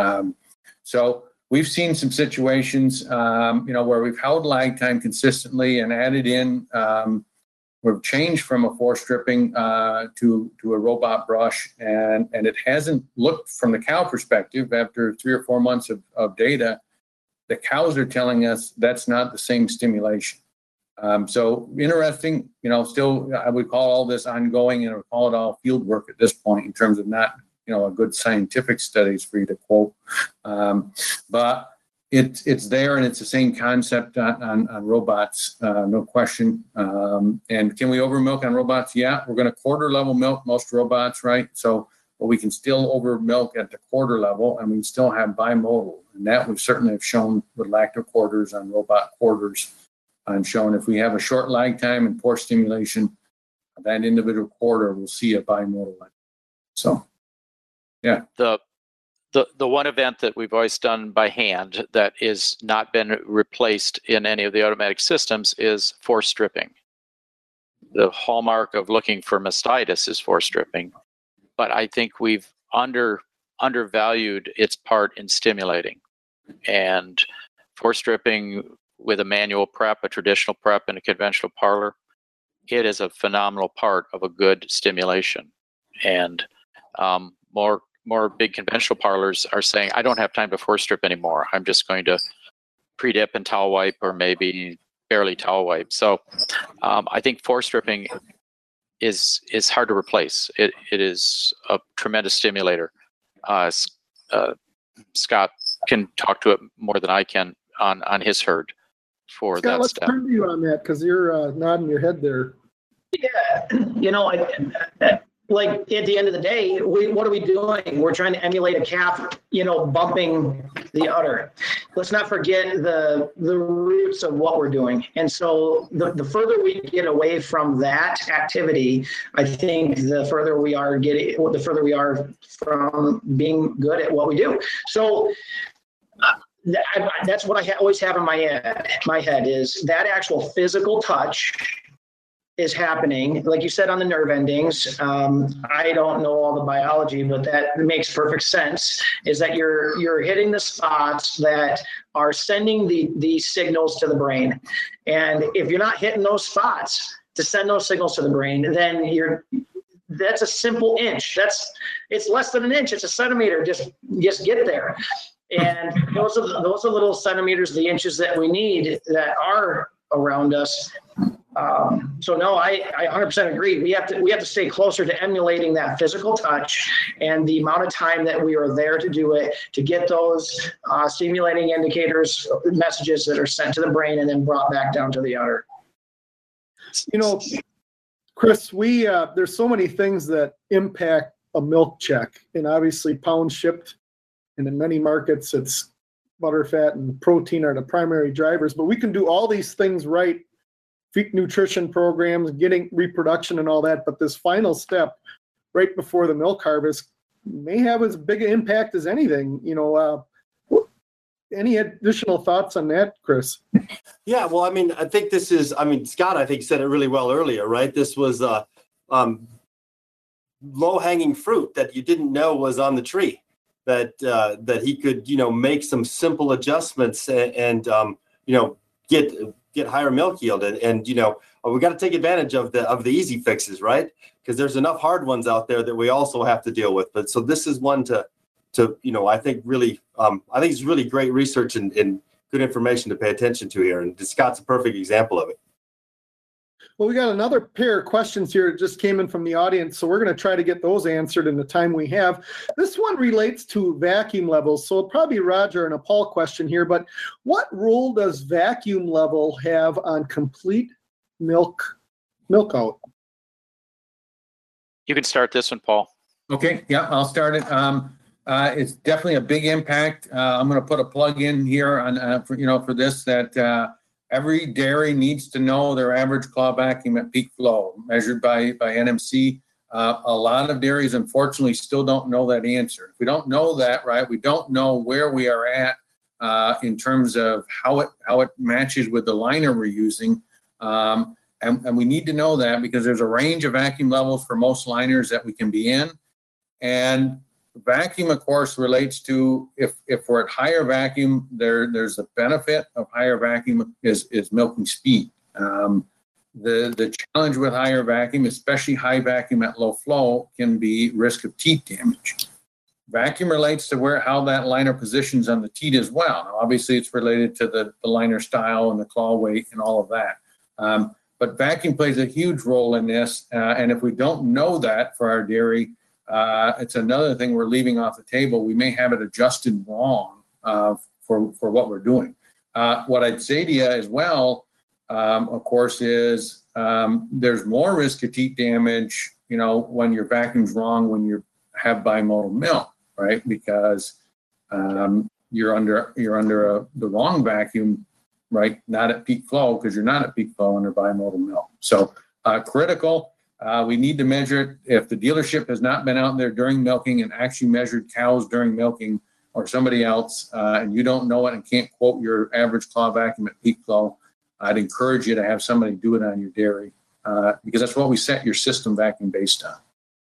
So we've seen some situations, where we've held lag time consistently and added in, we've changed from a force stripping to a robot brush, and it hasn't looked from the cow perspective after 3 or 4 months of data. The cows are telling us that's not the same stimulation. So interesting, still I would call all this ongoing and I would call it all field work at this point in terms of not, a good scientific studies for you to quote. But it's there, and it's the same concept on robots, no question. And can we over milk on robots? Yeah, we're going to quarter level milk most robots, right? So, but we can still over milk at the quarter level, and we still have bimodal. And that we certainly have shown with lacto quarters on robot quarters, and shown if we have a short lag time and poor stimulation, that individual quarter will see a bimodal. So, yeah. The one event that we've always done by hand that is not been replaced in any of the automatic systems is force stripping. The hallmark of looking for mastitis is force stripping, but I think we've undervalued its part in stimulating. And force stripping with a manual prep, a traditional prep, and a conventional parlor, it is a phenomenal part of a good stimulation. And more big conventional parlors are saying, I don't have time to force strip anymore. I'm just going to pre-dip and towel wipe, or maybe barely towel wipe. So I think force stripping is hard to replace. It is a tremendous stimulator. Scott can talk to it more than I can on his herd for Scott, that let's step. turn to you on that because you're nodding your head there. Yeah, like at the end of the day, what are we doing? We're trying to emulate a calf, bumping the udder. Let's not forget the roots of what we're doing. And so the further we get away from that activity, I think the further we are from being good at what we do. So that's what I always have in my head is that actual physical touch is happening, like you said, on the nerve endings. I don't know all the biology, but that makes perfect sense, is that you're hitting the spots that are sending the signals to the brain. And if you're not hitting those spots to send those signals to the brain, then that's a simple inch. It's less than an inch, it's a centimeter, just get there. And those are the little centimeters, the inches that we need that are around us. So no, I 100% agree. We have to stay closer to emulating that physical touch and the amount of time that we are there to do it, to get those stimulating indicators, messages that are sent to the brain and then brought back down to the udder. Chris, there's so many things that impact a milk check, and obviously pound shipped, and in many markets it's butter, fat, and protein are the primary drivers, but we can do all these things right. Feed nutrition programs, getting reproduction and all that, but this final step right before the milk harvest may have as big an impact as anything. Any additional thoughts on that, Chris? Yeah, well, I think Scott, I think said it really well earlier, right? This was low-hanging fruit that you didn't know was on the tree, that he could, make some simple adjustments and get higher milk yield. And we got to take advantage of the easy fixes, right? Because there's enough hard ones out there that we also have to deal with. But so this is one to I think really, I think it's really great research and good information to pay attention to here. And Scott's a perfect example of it. Well, we got another pair of questions here that just came in from the audience, so we're going to try to get those answered in the time we have. This one relates to vacuum levels, so it'll probably be Roger and a Paul question here, but what role does vacuum level have on complete milk out? You can start this one, Paul. Okay, yeah, I'll start it. It's definitely a big impact. I'm going to put a plug in here on for this that every dairy needs to know their average claw vacuum at peak flow, measured by NMC. A lot of dairies, unfortunately, still don't know that answer. If we don't know that, right, we don't know where we are at in terms of how it matches with the liner we're using. And we need to know that because there's a range of vacuum levels for most liners that we can be in. And vacuum, of course, relates to if we're at higher vacuum, there's a benefit of higher vacuum is milking speed. The challenge with higher vacuum, especially high vacuum at low flow, can be risk of teat damage. Vacuum relates to how that liner positions on the teat as well. Now, obviously, it's related to the liner style and the claw weight and all of that. But vacuum plays a huge role in this, and if we don't know that for our dairy, it's another thing we're leaving off the table. We may have it adjusted wrong for what we're doing. What I'd say to you as well, of course, is there's more risk of teat damage, when your vacuum's wrong, when you have bimodal milk, right? Because you're under the wrong vacuum, right? Not at peak flow, because you're not at peak flow under bimodal milk. So critical. We need to measure it. If the dealership has not been out there during milking and actually measured cows during milking, or somebody else, and you don't know it and can't quote your average claw vacuum at peak flow, I'd encourage you to have somebody do it on your dairy, because that's what we set your system vacuum based on.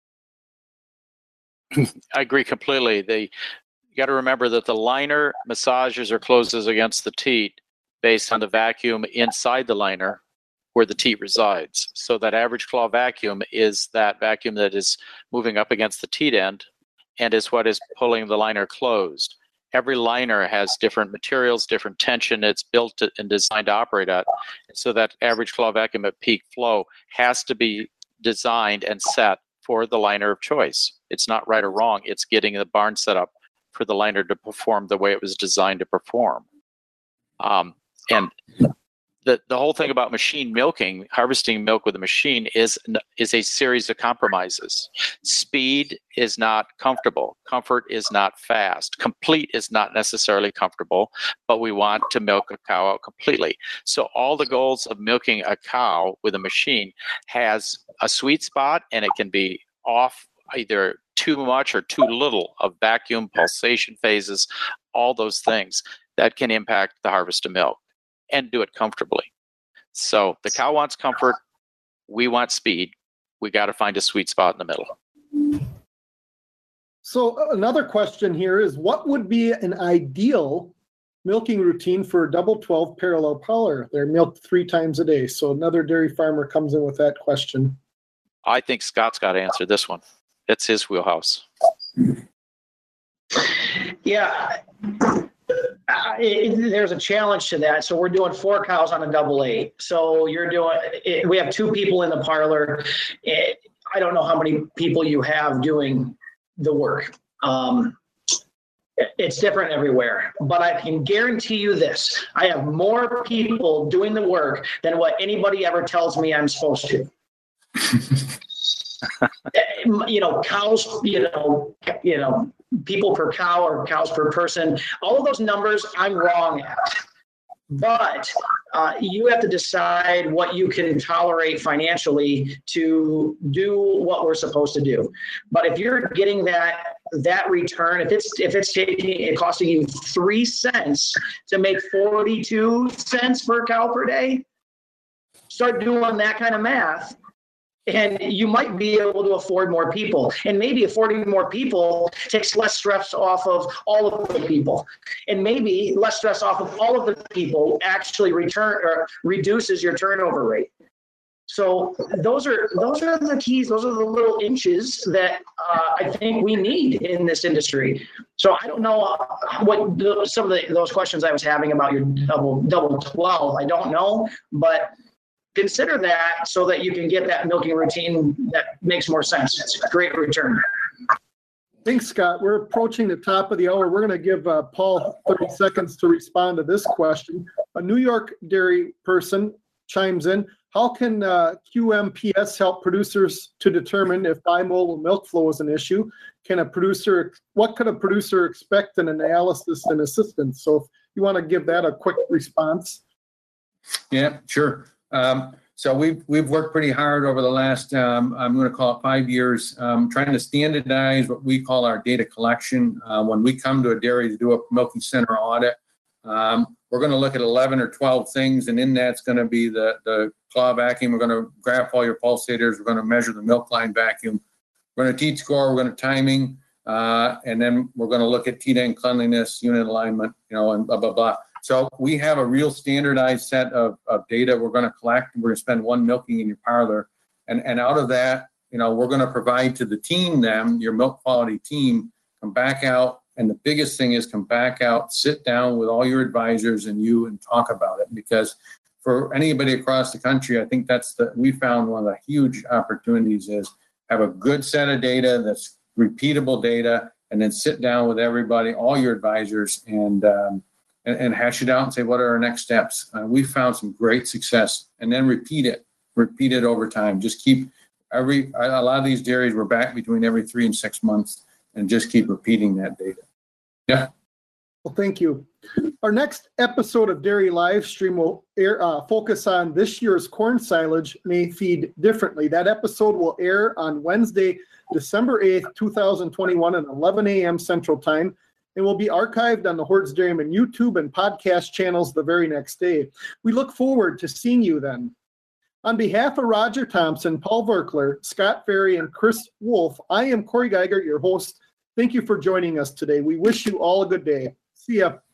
I agree completely. You got to remember that the liner massages or closes against the teat based on the vacuum inside the liner where the teat resides. So that average claw vacuum is that vacuum that is moving up against the teat end and is what is pulling the liner closed. Every liner has different materials, different tension it's built and designed to operate at. So that average claw vacuum at peak flow has to be designed and set for the liner of choice. It's not right or wrong. It's getting the barn set up for the liner to perform the way it was designed to perform. And the whole thing about machine milking, harvesting milk with a machine, is a series of compromises. Speed is not comfortable. Comfort is not fast. Complete is not necessarily comfortable, but we want to milk a cow out completely. So all the goals of milking a cow with a machine has a sweet spot, and it can be off either too much or too little of vacuum, pulsation phases, all those things that can impact the harvest of milk, and do it comfortably. So the cow wants comfort, we want speed. We got to find a sweet spot in the middle. So another question here is, what would be an ideal milking routine for a double 12 parallel powder? They're milked 3 times a day. So another dairy farmer comes in with that question. I think Scott's got to answer this one. It's his wheelhouse. Yeah. There's a challenge to that. So we're doing 4 cows on a double 8. So we have 2 people in the parlor. I don't know how many people you have doing the work. It's different everywhere, but I can guarantee you this: I have more people doing the work than what anybody ever tells me I'm supposed to. Cows, people per cow or cows per person, all of those numbers I'm wrong at. But you have to decide what you can tolerate financially to do what we're supposed to do. But if you're getting that return, if it's costing you 3 cents to make 42 cents per cow per day, start doing that kind of math. And you might be able to afford more people. And maybe affording more people takes less stress off of all of the people. And maybe less stress off of all of the people actually reduces your turnover rate. So those are the keys. Those are the little inches that I think we need in this industry. So I don't know what some of those questions I was having about your double 12. I don't know, but consider that so that you can get that milking routine that makes more sense. It's a great return. Thanks, Scott. We're approaching the top of the hour. We're going to give Paul 30 seconds to respond to this question. A New York dairy person chimes in. How can QMPS help producers to determine if bimodal milk flow is an issue? What could a producer expect in analysis and assistance? So if you want to give that a quick response. Yeah, sure. So we've worked pretty hard over the last, I'm going to call it 5 years, trying to standardize what we call our data collection. When we come to a dairy to do a milking center audit, we're going to look at 11 or 12 things, and in that's going to be the claw vacuum. We're going to graph all your pulsators. We're going to measure the milk line vacuum. We're going to teat score. We're going to timing, and then we're going to look at TDEN cleanliness, unit alignment, and blah, blah, blah. So we have a real standardized set of data we're going to collect. We're going to spend 1 milking in your parlor. And out of that, we're going to provide to the team your milk quality team, come back out. And the biggest thing is come back out, sit down with all your advisors and talk about it. Because for anybody across the country, I think we found one of the huge opportunities is have a good set of data that's repeatable data, and then sit down with everybody, all your advisors, and hash it out and say, what are our next steps? We found some great success, and then repeat it over time. Just keep a lot of these dairies were back between every 3 and 6 months, and just keep repeating that data. Yeah. Well, thank you. Our next episode of Dairy Livestream will focus on this year's corn silage may feed differently. That episode will air on Wednesday, December 8th, 2021 at 11 a.m. Central Time. And will be archived on the Hordes Dairyman YouTube and podcast channels the very next day. We look forward to seeing you then. On behalf of Roger Thompson, Paul Verkler, Scott Ferry, and Chris Wolf, I am Corey Geiger, your host. Thank you for joining us today. We wish you all a good day. See ya.